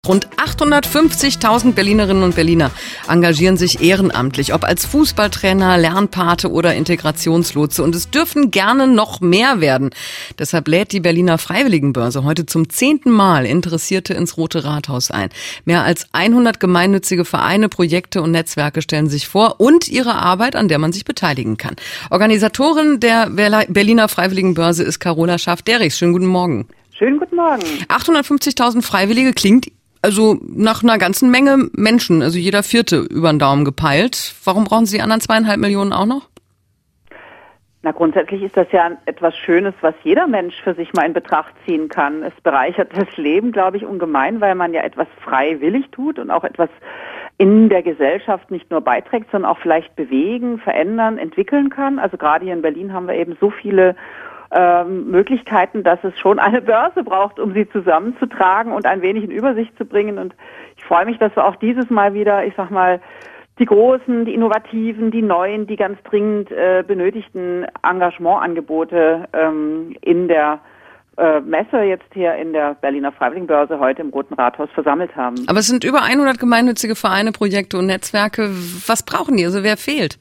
Rund 850.000 Berlinerinnen und Berliner engagieren sich ehrenamtlich, ob als Fußballtrainer, Lernpate oder Integrationslotse. Und es dürfen gerne noch mehr werden. Deshalb lädt die Berliner Freiwilligenbörse heute zum 10. Mal Interessierte ins Rote Rathaus ein. Mehr als 100 gemeinnützige Vereine, Projekte und Netzwerke stellen sich vor und ihre Arbeit, an der man sich beteiligen kann. Organisatorin der Berliner Freiwilligenbörse ist Carola Scharf-Derichs. Schönen guten Morgen. Schönen guten Morgen. 850.000 Freiwillige klingt also nach einer ganzen Menge Menschen, also jeder Vierte über den Daumen gepeilt. Warum brauchen Sie die anderen 2,5 Millionen auch noch? Na, grundsätzlich ist das ja etwas Schönes, was jeder Mensch für sich mal in Betracht ziehen kann. Es bereichert das Leben, glaube ich, ungemein, weil man ja etwas freiwillig tut und auch etwas in der Gesellschaft nicht nur beiträgt, sondern auch vielleicht bewegen, verändern, entwickeln kann. Also gerade hier in Berlin haben wir eben so viele Möglichkeiten, dass es schon eine Börse braucht, um sie zusammenzutragen und ein wenig in Übersicht zu bringen. Und ich freue mich, dass wir auch dieses Mal wieder, ich sag mal, die großen, die innovativen, die neuen, die ganz dringend benötigten Engagementangebote in der Messe jetzt hier in der Berliner Freiwilligenbörse heute im Roten Rathaus versammelt haben. Aber es sind über 100 gemeinnützige Vereine, Projekte und Netzwerke. Was brauchen die? Also wer fehlt?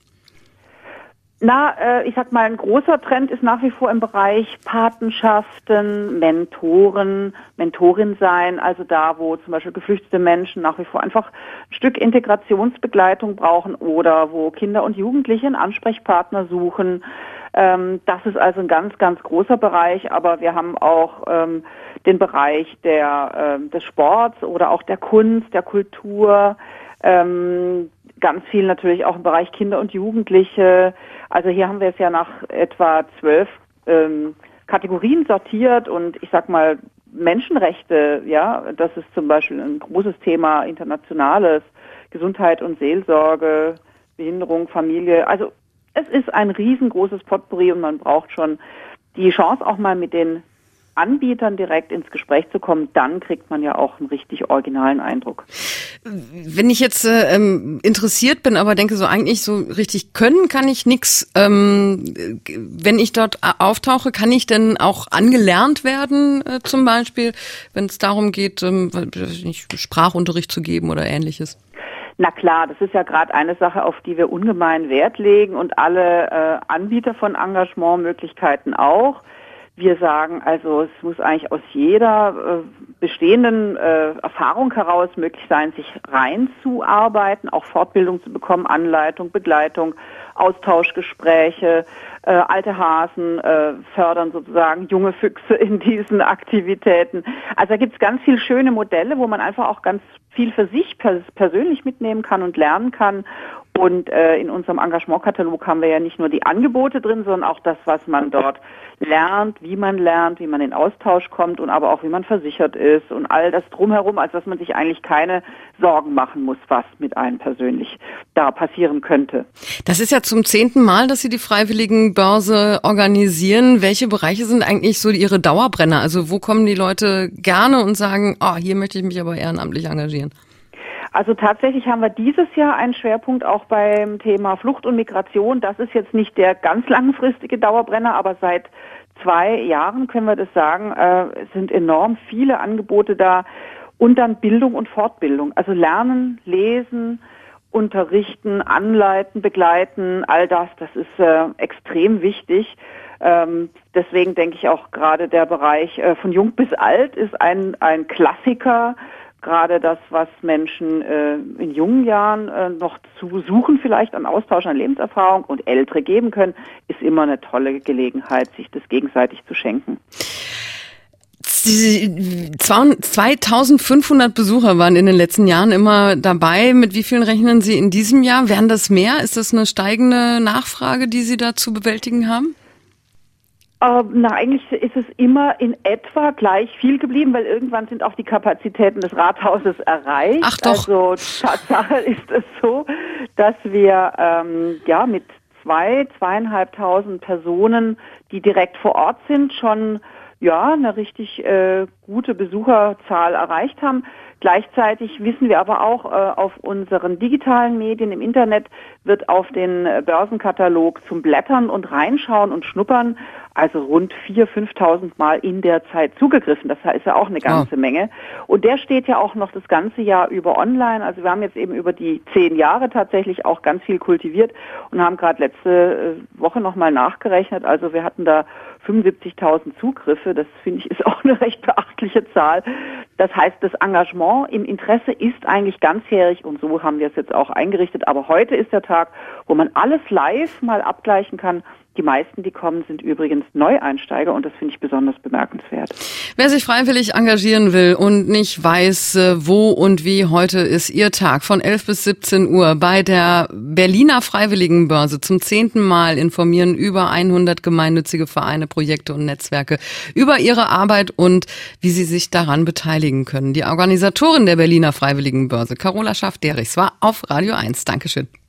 Ich sag mal, ein großer Trend ist nach wie vor im Bereich Patenschaften, Mentoren, Mentorin sein, also da, wo zum Beispiel geflüchtete Menschen nach wie vor einfach ein Stück Integrationsbegleitung brauchen oder wo Kinder und Jugendliche einen Ansprechpartner suchen. Das ist also ein ganz, ganz großer Bereich, aber wir haben auch den Bereich des Sports oder auch der Kunst, der Kultur, ganz viel natürlich auch im Bereich Kinder und Jugendliche. Also hier haben wir es ja nach etwa 12 Kategorien sortiert und ich sag mal Menschenrechte, ja, das ist zum Beispiel ein großes Thema, internationales, Gesundheit und Seelsorge, Behinderung, Familie. Also es ist ein riesengroßes Potpourri und man braucht schon die Chance, auch mal mit den Anbietern direkt ins Gespräch zu kommen, dann kriegt man ja auch einen richtig originalen Eindruck. Wenn ich jetzt interessiert bin, aber denke so eigentlich so richtig können kann ich nix. Wenn ich dort auftauche, kann ich denn auch angelernt werden, zum Beispiel, wenn es darum geht, Sprachunterricht zu geben oder Ähnliches? Na klar, das ist ja gerade eine Sache, auf die wir ungemein Wert legen und alle Anbieter von Engagementmöglichkeiten auch. Wir sagen also, es muss eigentlich aus jeder bestehenden Erfahrung heraus möglich sein, sich reinzuarbeiten, auch Fortbildung zu bekommen, Anleitung, Begleitung, Austauschgespräche, alte Hasen fördern sozusagen junge Füchse in diesen Aktivitäten. Also da gibt es ganz viele schöne Modelle, wo man einfach auch ganz viel für sich persönlich mitnehmen kann und lernen kann. Und in unserem Engagementkatalog haben wir ja nicht nur die Angebote drin, sondern auch das, was man dort lernt, wie man in Austausch kommt und aber auch, wie man versichert ist und all das drumherum, als dass man sich eigentlich keine Sorgen machen muss, was mit einem persönlich da passieren könnte. Das ist ja zum 10. Mal, dass Sie die Freiwilligenbörse organisieren. Welche Bereiche sind eigentlich so Ihre Dauerbrenner? Also wo kommen die Leute gerne und sagen, hier möchte ich mich aber ehrenamtlich engagieren? Also tatsächlich haben wir dieses Jahr einen Schwerpunkt auch beim Thema Flucht und Migration. Das ist jetzt nicht der ganz langfristige Dauerbrenner, aber seit 2 Jahren können wir das sagen, es sind enorm viele Angebote da und dann Bildung und Fortbildung. Also lernen, lesen, unterrichten, anleiten, begleiten, all das ist extrem wichtig. Deswegen denke ich auch gerade der Bereich von jung bis alt ist ein Klassiker. Gerade das, was Menschen in jungen Jahren noch zu suchen, vielleicht an Austausch, an Lebenserfahrung und Ältere geben können, ist immer eine tolle Gelegenheit, sich das gegenseitig zu schenken. 2500 Besucher waren in den letzten Jahren immer dabei. Mit wie vielen rechnen Sie in diesem Jahr? Werden das mehr? Ist das eine steigende Nachfrage, die Sie da zu bewältigen haben? Eigentlich ist es immer in etwa gleich viel geblieben, weil irgendwann sind auch die Kapazitäten des Rathauses erreicht. Ach doch. Also Tatsache ist es so, dass wir mit 2.500 Personen, die direkt vor Ort sind, schon eine richtig gute Besucherzahl erreicht haben. Gleichzeitig wissen wir aber auch, auf unseren digitalen Medien im Internet wird auf den Börsenkatalog zum Blättern und Reinschauen und Schnuppern also rund 4.000, 5.000 Mal in der Zeit zugegriffen. Das ist ja auch eine ganze Menge. Und der steht ja auch noch das ganze Jahr über online. Also wir haben jetzt eben über die 10 Jahre tatsächlich auch ganz viel kultiviert und haben gerade letzte Woche nochmal nachgerechnet. Also wir hatten da 75.000 Zugriffe. Das finde ich ist auch eine recht beachtliche Zahl. Das heißt, das Engagement im Interesse ist eigentlich ganzjährig und so haben wir es jetzt auch eingerichtet. Aber heute ist der Tag, wo man alles live mal abgleichen kann. Die meisten, die kommen, sind übrigens Neueinsteiger und das finde ich besonders bemerkenswert. Wer sich freiwillig engagieren will und nicht weiß, wo und wie, heute ist Ihr Tag von 11 bis 17 Uhr bei der Berliner Freiwilligenbörse. Zum 10. Mal informieren über 100 gemeinnützige Vereine, Projekte und Netzwerke über ihre Arbeit und wie sie sich daran beteiligen können. Die Organisatorin der Berliner Freiwilligenbörse, Carola Schaff-Derichs, war auf Radio 1. Dankeschön.